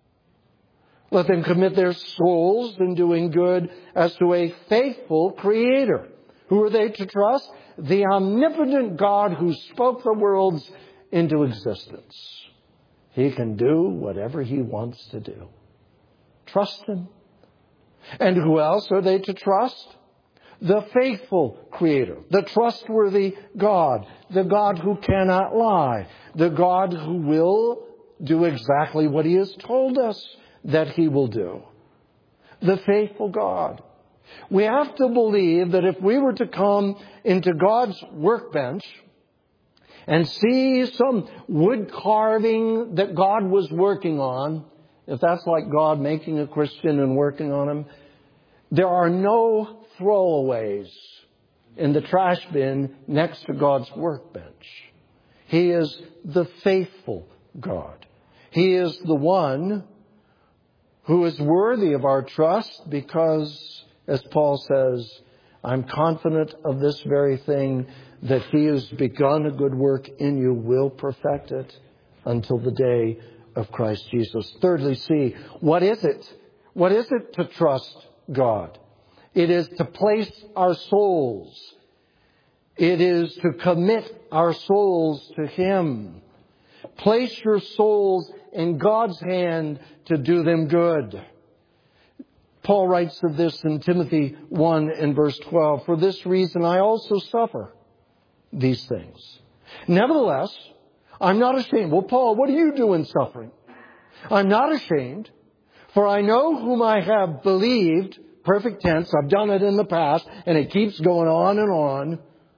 Let them commit their souls in doing good as to a faithful Creator. Who are they to trust? The omnipotent God who spoke the worlds into existence. He can do whatever He wants to do. Trust Him. And who else are they to trust? The faithful Creator, the trustworthy God, the God who cannot lie, the God who will do exactly what He has told us that He will do. The faithful God. We have to believe that if we were to come into God's workbench and see some wood carving that God was working on, if that's like God making a Christian and working on him, there are no throwaways in the trash bin next to God's workbench. He is the faithful God. He is the one who is worthy of our trust because, as Paul says, I'm confident of this very thing, that He who's begun a good work in you will perfect it until the day of Christ Jesus. Thirdly, see, what is it? What is it to trust God? It is to place our souls. It is to commit our souls to Him. Place your souls in God's hand to do them good. Paul writes of this in Timothy 1 and verse 12. For this reason I also suffer these things. Nevertheless, I'm not ashamed. Well, Paul, what do you do in suffering? I'm not ashamed, for I know whom I have believed. Perfect tense. I've done it in the past, and it keeps going on and on.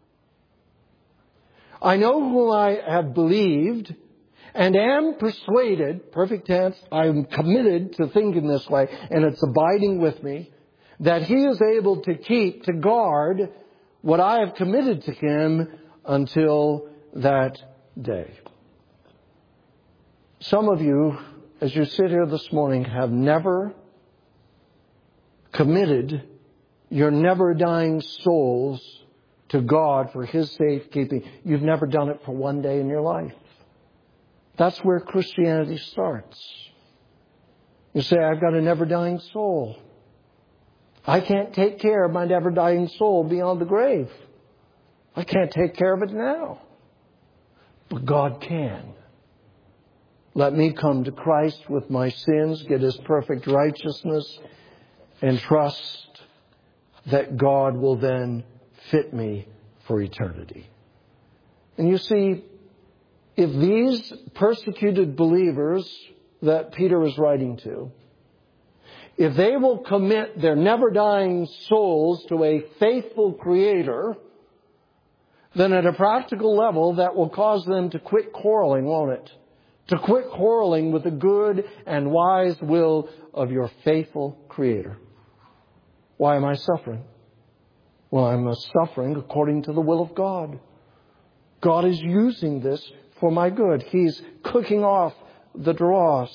I know whom I have believed, and am persuaded, perfect tense, I'm committed to thinking this way, and it's abiding with me, that He is able to keep, to guard what I have committed to Him until that day. Some of you, as you sit here this morning, have never committed your never-dying souls to God for His safekeeping. You've never done it for one day in your life. That's where Christianity starts. You say, I've got a never-dying soul. I can't take care of my never-dying soul beyond the grave. I can't take care of it now. But God can. Let me come to Christ with my sins, get His perfect righteousness, and trust that God will then fit me for eternity. And you see, if these persecuted believers that Peter is writing to, if they will commit their never-dying souls to a faithful Creator, then at a practical level that will cause them to quit quarreling, won't it? To quit quarreling with the good and wise will of your faithful Creator. Why am I suffering? Well, I'm suffering according to the will of God. God is using this for my good. He's cooking off the dross.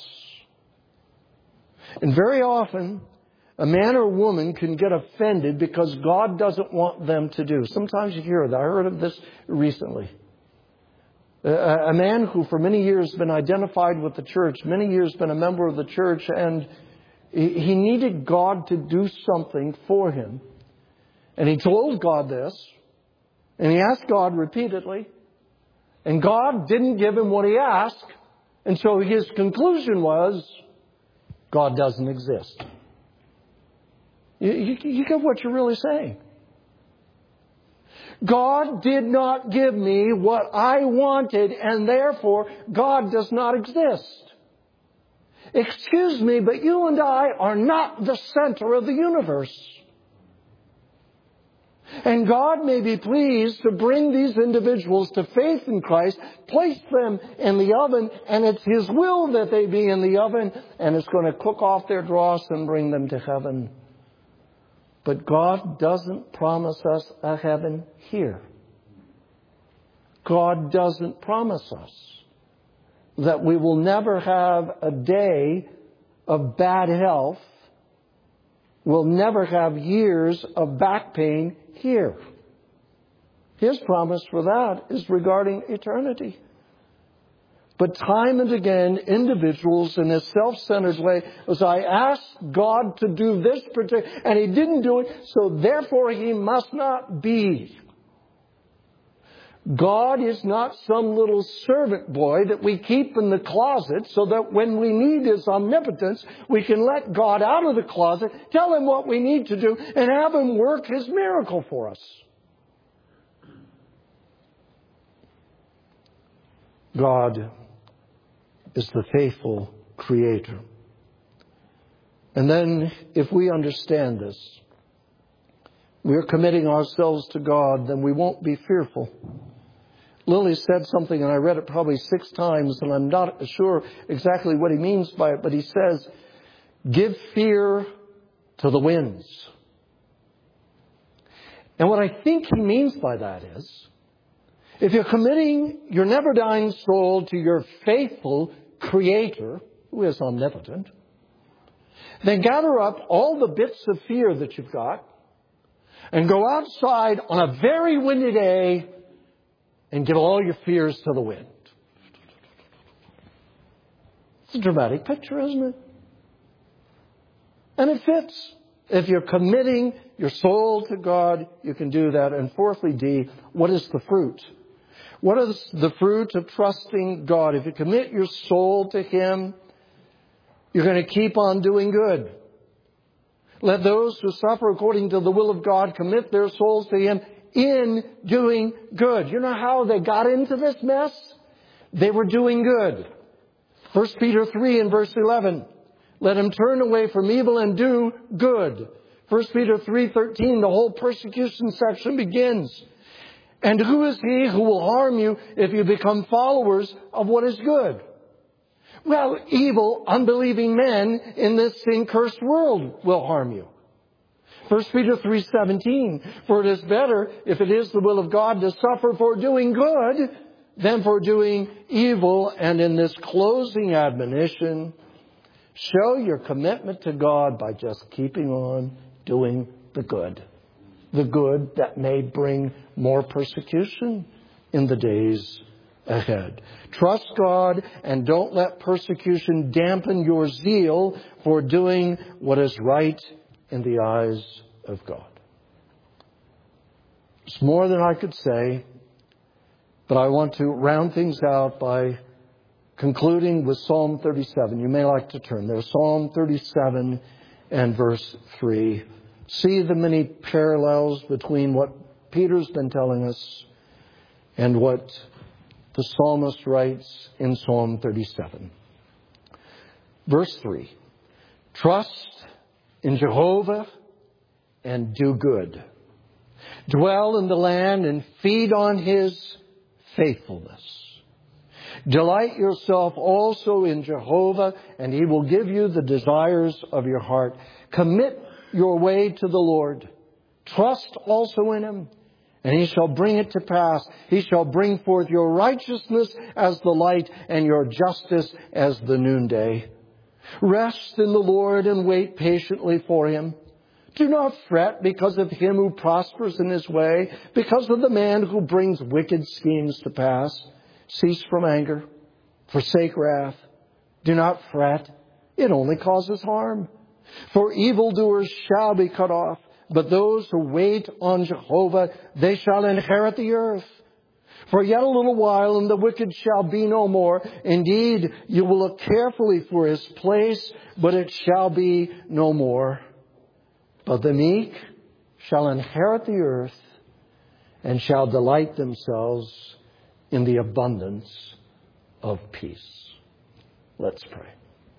And very often, a man or woman can get offended because God doesn't want them to do. Sometimes you hear that. I heard of this recently. A man who for many years has been identified with the church, many years been a member of the church, and he needed God to do something for him. And he told God this, and he asked God repeatedly, and God didn't give him what he asked, and so his conclusion was, God doesn't exist. You get what you're really saying. God did not give me what I wanted, and therefore God does not exist. Excuse me, but you and I are not the center of the universe. And God may be pleased to bring these individuals to faith in Christ, place them in the oven, and it's His will that they be in the oven, and it's going to cook off their dross and bring them to heaven. But God doesn't promise us a heaven here. God doesn't promise us that we will never have a day of bad health. We'll never have years of back pain here. His promise for that is regarding eternity. But time and again, individuals in a self-centered way, as I asked God to do this particular, and He didn't do it, so therefore He must not be. God is not some little servant boy that we keep in the closet so that when we need His omnipotence, we can let God out of the closet, tell Him what we need to do, and have Him work His miracle for us. God is the faithful Creator. And then, if we understand this, we're committing ourselves to God, then we won't be fearful. Lilly said something, and I read it probably 6 times, and I'm not sure exactly what he means by it, but he says, give fear to the winds. And what I think he means by that is, if you're committing your never-dying soul to your faithful Creator, who is omnipotent, Then gather up all the bits of fear that you've got and go outside on a very windy day and give all your fears to the wind. It's a dramatic picture, isn't it? And it fits. If you're committing your soul to God, you can do that. And fourthly, D, what is the fruit? What is the fruit of trusting God? If you commit your soul to Him, you're going to keep on doing good. Let those who suffer according to the will of God commit their souls to Him in doing good. You know how they got into this mess? They were doing good. 1 Peter 3 and verse 11. Let him turn away from evil and do good. 1 Peter 3:13, the whole persecution section begins. And who is he who will harm you if you become followers of what is good? Well, evil, unbelieving men in this sin-cursed world will harm you. 1 Peter 3:17, for it is better, if it is the will of God, to suffer for doing good than for doing evil. And in this closing admonition, show your commitment to God by just keeping on doing the good. The good that may bring more persecution in the days ahead. Trust God and don't let persecution dampen your zeal for doing what is right in the eyes of God. It's more than I could say, but I want to round things out by concluding with Psalm 37. You may like to turn there. Psalm 37 and verse 3. See the many parallels between what Peter's been telling us and what the psalmist writes in Psalm 37. Verse 3. Trust in Jehovah and do good. Dwell in the land and feed on His faithfulness. Delight yourself also in Jehovah, and He will give you the desires of your heart. Commit your way to the Lord. Trust also in Him, and He shall bring it to pass. He shall bring forth your righteousness as the light and your justice as the noonday. Rest in the Lord and wait patiently for Him. Do not fret because of him who prospers in his way, because of the man who brings wicked schemes to pass. Cease from anger. Forsake wrath. Do not fret. It only causes harm. For evildoers shall be cut off, but those who wait on Jehovah, they shall inherit the earth. For yet a little while, and the wicked shall be no more. Indeed, you will look carefully for his place, but it shall be no more. But the meek shall inherit the earth and shall delight themselves in the abundance of peace. Let's pray.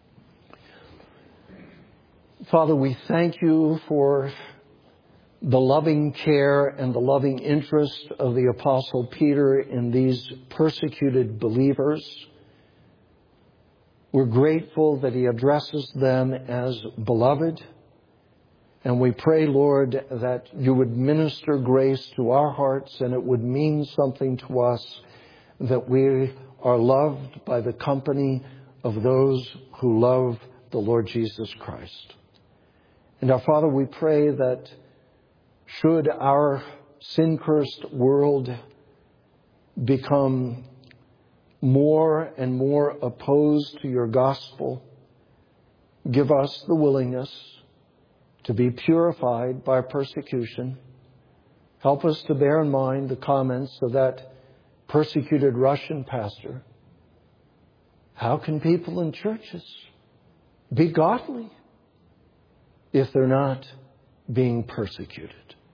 Father, we thank you for the loving care and the loving interest of the Apostle Peter in these persecuted believers. We're grateful that he addresses them as beloved. And we pray, Lord, that you would minister grace to our hearts and it would mean something to us that we are loved by the company of those who love the Lord Jesus Christ. And our Father, we pray that should our sin-cursed world become more and more opposed to your gospel, give us the willingness to be purified by persecution. Help us to bear in mind the comments of that persecuted Russian pastor. How can people in churches be godly if they're not being persecuted?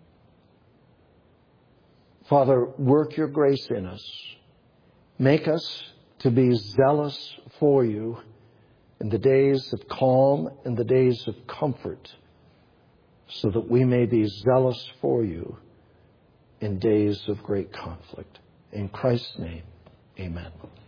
Father, work your grace in us. Make us to be zealous for you in the days of calm and the days of comfort, so that we may be zealous for you in days of great conflict. In Christ's name, amen.